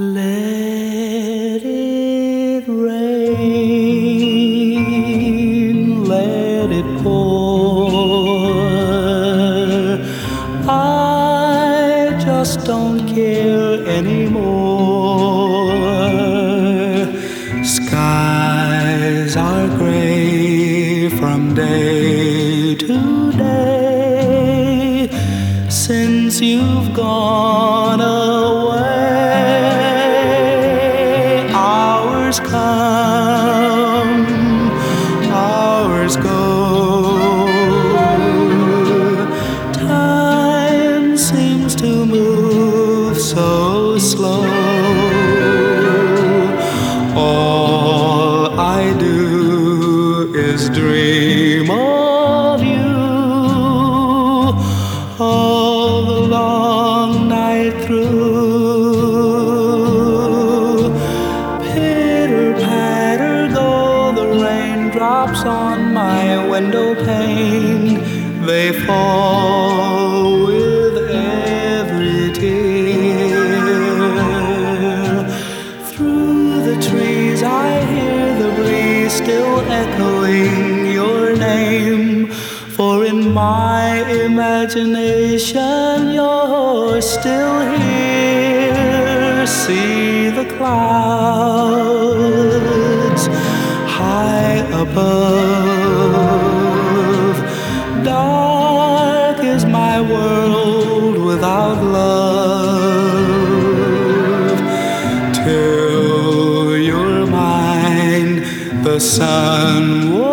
Let it rain, let it pour. I just don't care anymore. Skies are gray from day to day since you've gone away. Hours come, hours go. Time seems to move so slow. All I do is dream of you all the long night through. Pitter patter go the raindrops on my window pane. They fall with every tear. Through the trees I hear the breeze still echoing your name. For in my imagination you're still here. See the clouds high above. Dark is my world without love. Till you're mine, the sun